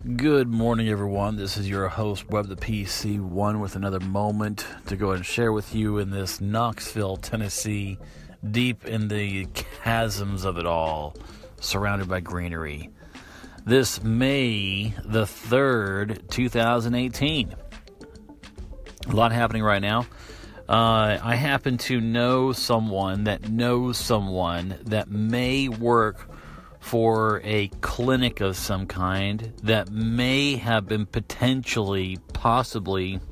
Good morning, everyone. This is your host, Web the PC1, with another moment to go and share with you in this Knoxville, Tennessee, deep in the chasms of it all, surrounded by greenery. This May the 3rd, 2018. A lot happening right now. I happen to know someone that knows someone that may work for a clinic of some kind that may have been possibly,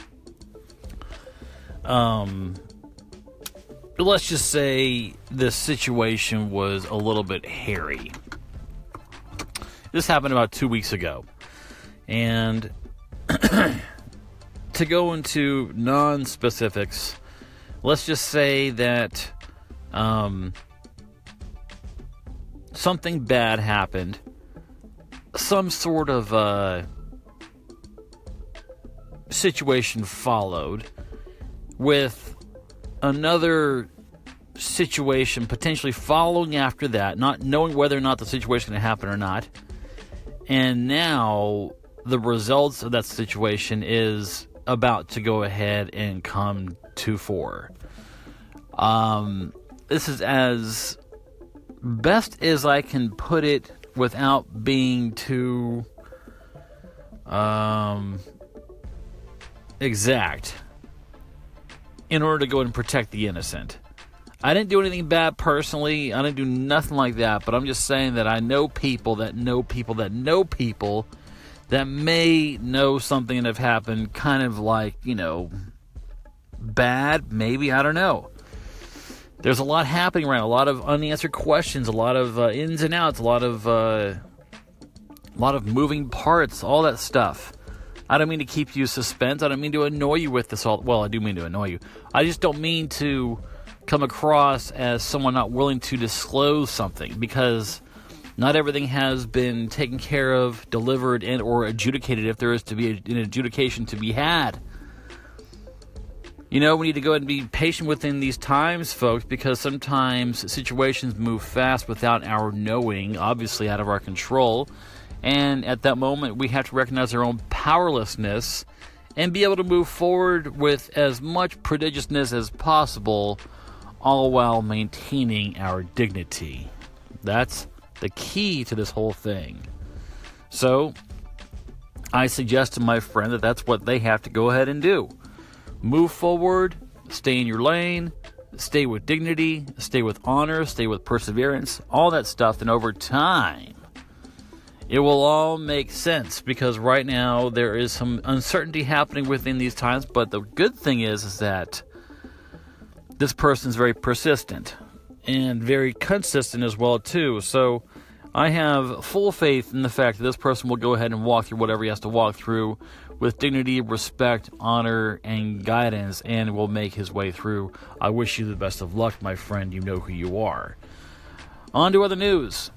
let's just say the situation was a little bit hairy. This happened about 2 weeks ago. And to go into non-specifics, let's just say that something bad happened. Some sort of situation followed with another situation potentially following after that, not knowing whether or not the situation is going to happen or not. And now the results of that situation is about to go ahead and come to fore. This is as best as I can put it without being too exact, in order to go and protect the innocent. I didn't do anything bad personally. I didn't do nothing like that, but I'm just saying that I know people that know people that know people that may know something that have happened, kind of like, bad, maybe, I don't know. There's a lot happening right now, a lot of unanswered questions, a lot of ins and outs, a lot of moving parts, all that stuff. I don't mean to keep you suspense. I don't mean to annoy you with this all. Well, I do mean to annoy you. I just don't mean to come across as someone not willing to disclose something, because not everything has been taken care of, delivered, and or adjudicated if there is to be an adjudication to be had. We need to go ahead and be patient within these times, folks, because sometimes situations move fast without our knowing, obviously out of our control. And at that moment, we have to recognize our own powerlessness and be able to move forward with as much prodigiousness as possible, all while maintaining our dignity. That's the key to this whole thing. So, I suggest to my friend that that's what they have to go ahead and do. Move forward, stay in your lane, stay with dignity, stay with honor, stay with perseverance, all that stuff, and over time, it will all make sense, because right now there is some uncertainty happening within these times, but the good thing is that this person is very persistent and very consistent as well, too. So I have full faith in the fact that this person will go ahead and walk through whatever he has to walk through with dignity, respect, honor, and guidance, and will make his way through. I wish you the best of luck, my friend. You know who you are. On to other news.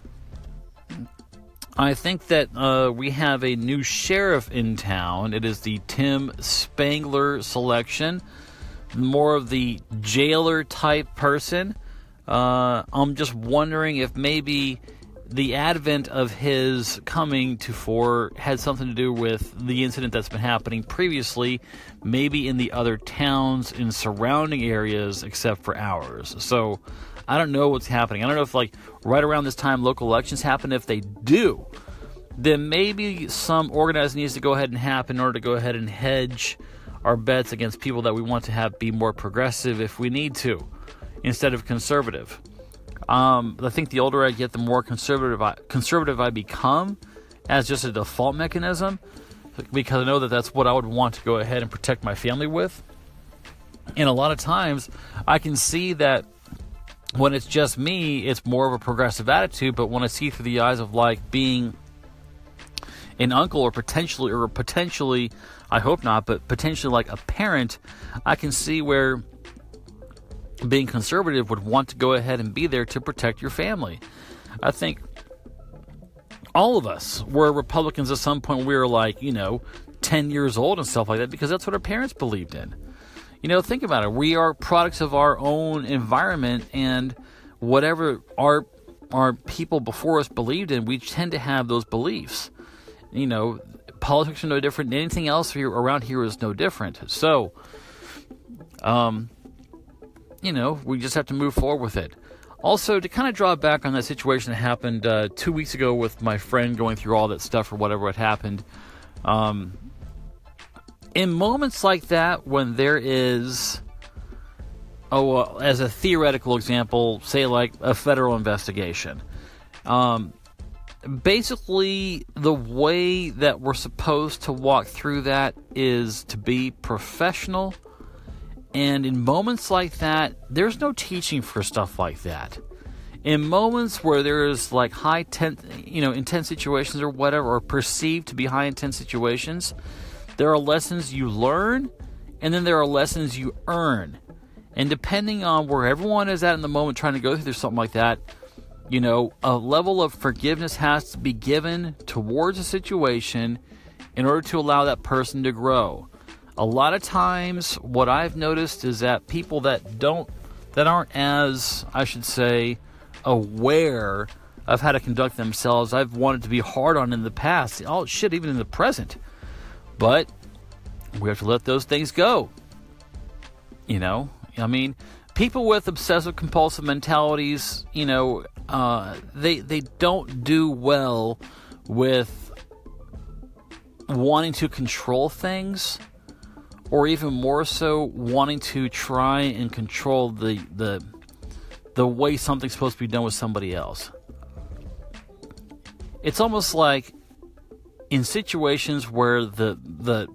I think that we have a new sheriff in town. It is the Tim Spangler selection. More of the jailer type person. I'm just wondering if maybe the advent of his coming to fore had something to do with the incident that's been happening previously, maybe in the other towns in surrounding areas except for ours. So I don't know what's happening. I don't know if right around this time local elections happen. If they do, then maybe some organizing needs to go ahead and happen in order to go ahead and hedge our bets against people that we want to have be more progressive if we need to, instead of conservative. I think the older I get, the more conservative I become as just a default mechanism, because I know that that's what I would want to go ahead and protect my family with. And a lot of times I can see that when it's just me, it's more of a progressive attitude, but when I see through the eyes of being an uncle or potentially, I hope not, but potentially a parent, I can see where being conservative would want to go ahead and be there to protect your family. I think all of us were Republicans at some point. We were 10 years old and stuff like that, because that's what our parents believed in. Think about it. We are products of our own environment, and whatever our people before us believed in, we tend to have those beliefs. politics are no different. Anything else here around here is no different. So, we just have to move forward with it. Also, to kind of draw back on that situation that happened 2 weeks ago with my friend going through all that stuff or whatever had happened, in moments like that when there is, as a theoretical example, say like a federal investigation, basically the way that we're supposed to walk through that is to be professional. And in moments like that, there's no teaching for stuff like that. In moments where there's like intense situations or whatever, or perceived to be high intense situations, there are lessons you learn, and then there are lessons you earn. And depending on where everyone is at in the moment trying to go through something like that, a level of forgiveness has to be given towards a situation in order to allow that person to grow. A lot of times, what I've noticed is that people that aren't as, I should say, aware of how to conduct themselves, I've wanted to be hard on in the past. Oh, shit, even in the present. But we have to let those things go. People with obsessive-compulsive mentalities, they don't do well with wanting to control things, or even more so, wanting to try and control the way something's supposed to be done with somebody else. It's almost like in situations where the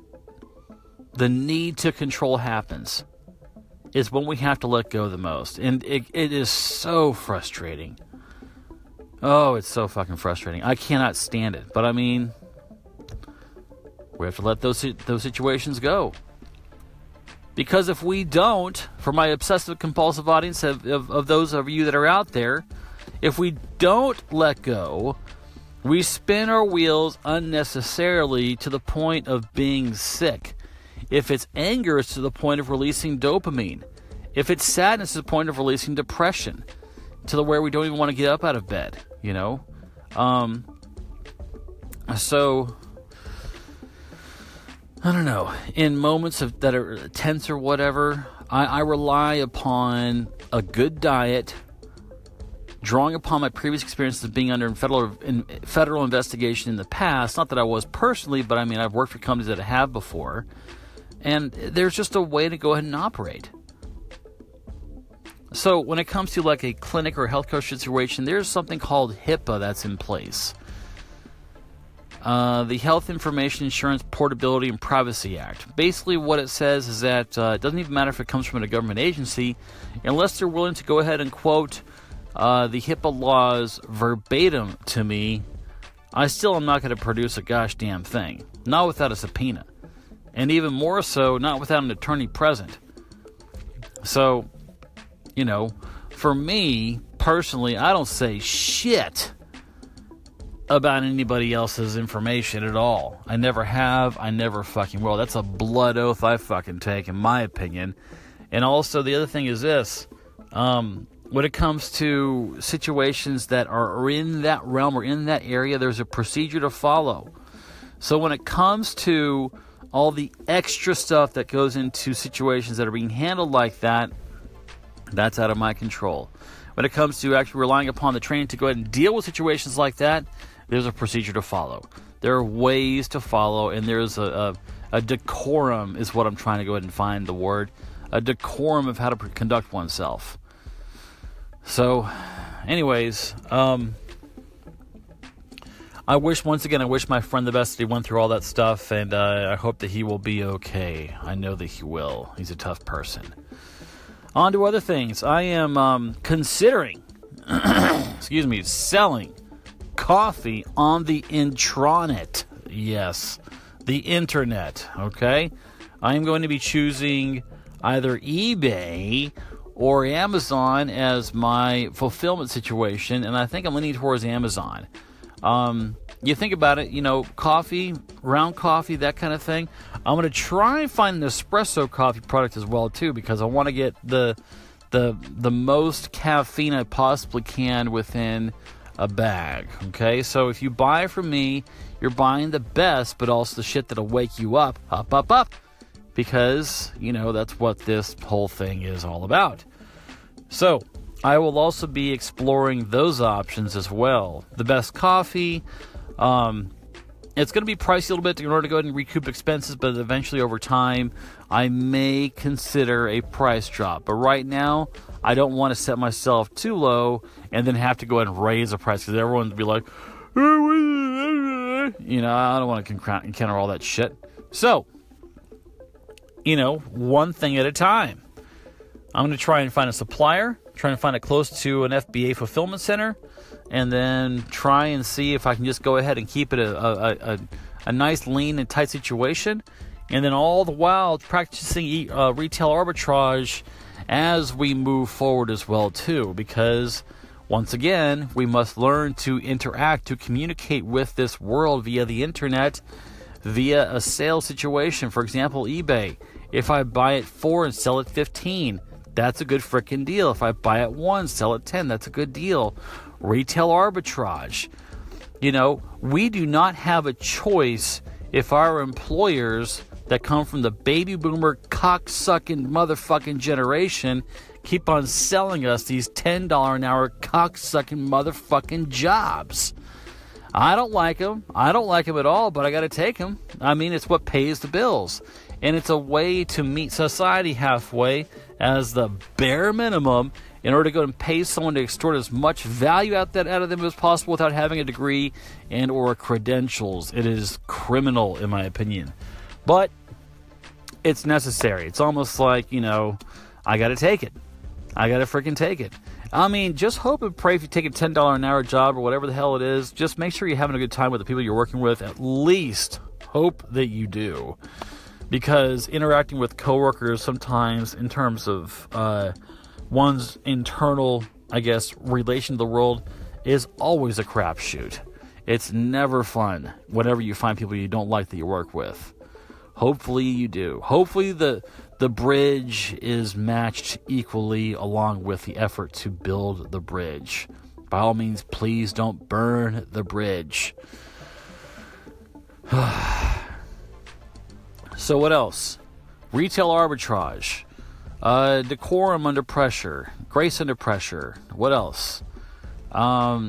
need to control happens is when we have to let go the most. And it is so frustrating. Oh, it's so fucking frustrating. I cannot stand it. But we have to let those situations go. Because if we don't, for my obsessive-compulsive audience of those of you that are out there, if we don't let go, we spin our wheels unnecessarily to the point of being sick. If it's anger, it's to the point of releasing dopamine. If it's sadness, it's to the point of releasing depression, to the where we don't even want to get up out of bed, So, I don't know. In moments that are tense or whatever, I rely upon a good diet, drawing upon my previous experiences of being under federal investigation in the past. Not that I was personally, but I've worked for companies that I have before. And there's just a way to go ahead and operate. So when it comes to like a clinic or a healthcare situation, there's something called HIPAA that's in place. The Health Information Insurance Portability and Privacy Act. Basically what it says is that it doesn't even matter if it comes from a government agency, unless they're willing to go ahead and quote the HIPAA laws verbatim to me, I still am not going to produce a gosh damn thing. Not without a subpoena. And even more so, not without an attorney present. So, for me, personally, I don't say shit about anybody else's information at all. I never have. I never fucking will. That's a blood oath I fucking take, in my opinion. And also, the other thing is this. When it comes to situations that are in that realm or in that area, there's a procedure to follow. So when it comes to all the extra stuff that goes into situations that are being handled like that, that's out of my control. When it comes to actually relying upon the training to go ahead and deal with situations like that, there's a procedure to follow. There are ways to follow, and there's a decorum is what I'm trying to go ahead and find the word. A decorum of how to conduct oneself. So, anyways, I wish my friend the best that he went through all that stuff, and I hope that he will be okay. I know that he will. He's a tough person. On to other things. I am considering, selling coffee on the intranet. Yes, the internet, okay? I am going to be choosing either eBay or Amazon as my fulfillment situation, and I think I'm leaning towards Amazon. You think about it, coffee, ground coffee, that kind of thing. I'm going to try and find an espresso coffee product as well, too, because I want to get the most caffeine I possibly can within a bag. Okay, so if you buy from me, you're buying the best, but also the shit that'll wake you up, because, that's what this whole thing is all about. So, I will also be exploring those options as well. The best coffee, it's going to be pricey a little bit in order to go ahead and recoup expenses, but eventually over time, I may consider a price drop. But right now, I don't want to set myself too low and then have to go ahead and raise the price because everyone would be like, I don't want to encounter all that shit. So, one thing at a time. I'm going to try and find a supplier, trying to find it close to an FBA fulfillment center, and then try and see if I can just go ahead and keep it a nice, lean, and tight situation. And then all the while practicing retail arbitrage as we move forward as well, too. Because, once again, we must learn to interact, to communicate with this world via the internet, via a sales situation. For example, eBay. If I buy it 4 and sell it 15, that's a good frickin' deal. If I buy it 1, sell it 10, that's a good deal. Retail arbitrage. We do not have a choice if our employers that come from the baby boomer cocksucking motherfucking generation keep on selling us these $10 an hour cocksucking motherfucking jobs. I don't like them. I don't like them at all, but I got to take them. I mean, it's what pays the bills. And it's a way to meet society halfway as the bare minimum in order to go and pay someone to extort as much value out of them as possible without having a degree and or credentials. It is criminal, in my opinion. But it's necessary. It's almost like, I got to take it. I got to freaking take it. I mean, just hope and pray if you take a $10 an hour job or whatever the hell it is, just make sure you're having a good time with the people you're working with. At least hope that you do. Because interacting with coworkers sometimes in terms of one's internal, relation to the world is always a crapshoot. It's never fun whenever you find people you don't like that you work with. Hopefully you do. Hopefully the bridge is matched equally along with the effort to build the bridge. By all means, please don't burn the bridge. So what else? Retail arbitrage. Decorum under pressure. Grace under pressure. What else? I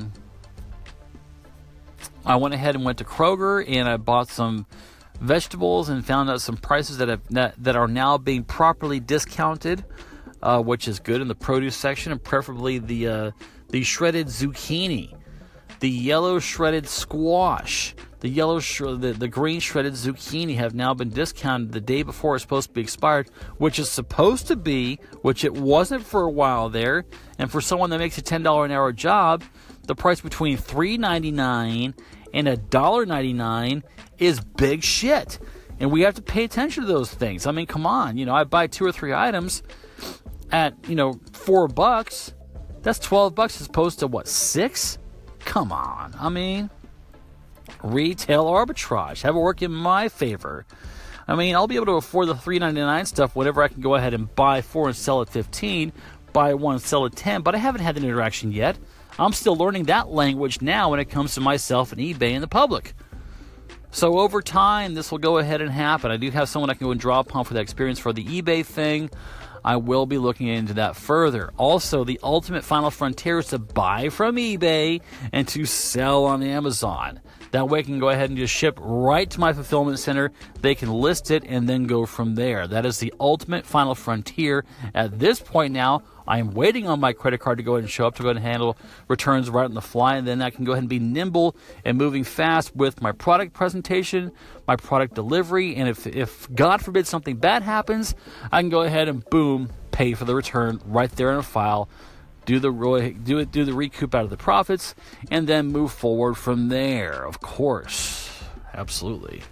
went ahead and went to Kroger and I bought some vegetables and found out some prices that are now being properly discounted, which is good in the produce section, and preferably the shredded zucchini, the yellow shredded squash, the green shredded zucchini have now been discounted the day before it's supposed to be expired, which it wasn't for a while there. And for someone that makes a $10 an hour job, the price between $3.99 and $1.99 is big shit. And we have to pay attention to those things. I mean, come on. I buy 2 or 3 items at, $4. That's $12 as opposed to, what, 6? Come on. I mean, retail arbitrage. Have it work in my favor. I mean, I'll be able to afford the $3.99 stuff whenever I can go ahead and buy 4 and sell at 15, buy 1 and sell at 10, but I haven't had that interaction yet. I'm still learning that language now when it comes to myself and eBay and the public. So over time, this will go ahead and happen. I do have someone I can go and draw upon for that experience for the eBay thing. I will be looking into that further. Also, the ultimate final frontier is to buy from eBay and to sell on Amazon. That way I can go ahead and just ship right to my fulfillment center. They can list it and then go from there. That is the ultimate final frontier. At this point now, I am waiting on my credit card to go ahead and show up to go ahead and handle returns right on the fly. And then I can go ahead and be nimble and moving fast with my product presentation, my product delivery. And if God forbid something bad happens, I can go ahead and boom, pay for the return right there in a file. Do the recoup out of the profits, and then move forward from there. Of course, absolutely.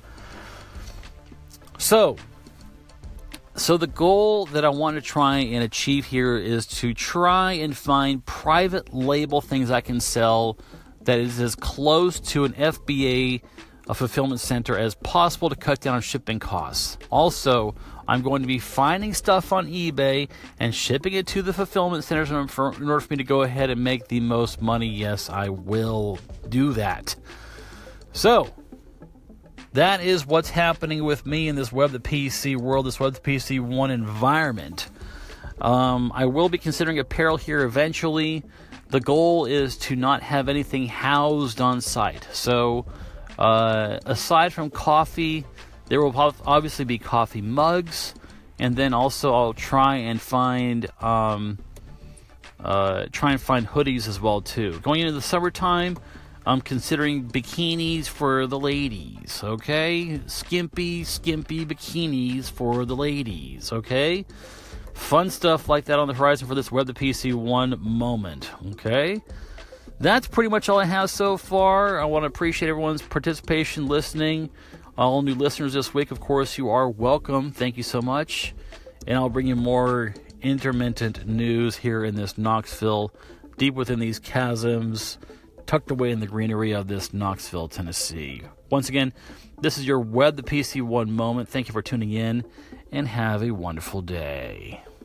So the goal that I want to try and achieve here is to try and find private label things I can sell that is as close to an FBA a fulfillment center as possible to cut down on shipping costs. Also, I'm going to be finding stuff on eBay and shipping it to the fulfillment centers in order for me to go ahead and make the most money. Yes, I will do that. So, that is what's happening with me in this Web to PC world, this Web to PC 1 environment. I will be considering apparel here eventually. The goal is to not have anything housed on site. So, aside from coffee, there will obviously be coffee mugs, and then also I'll try and find hoodies as well too. Going into the summertime, I'm considering bikinis for the ladies. Okay, skimpy bikinis for the ladies. Okay. Fun stuff like that on the horizon for this Web to PC 1 moment, okay? That's pretty much all I have so far. I want to appreciate everyone's participation, listening. All new listeners this week, of course, you are welcome. Thank you so much. And I'll bring you more intermittent news here in this Knoxville, deep within these chasms, tucked away in the greenery of this Knoxville, Tennessee. Once again, this is your Web to PC 1 moment. Thank you for tuning in, and have a wonderful day.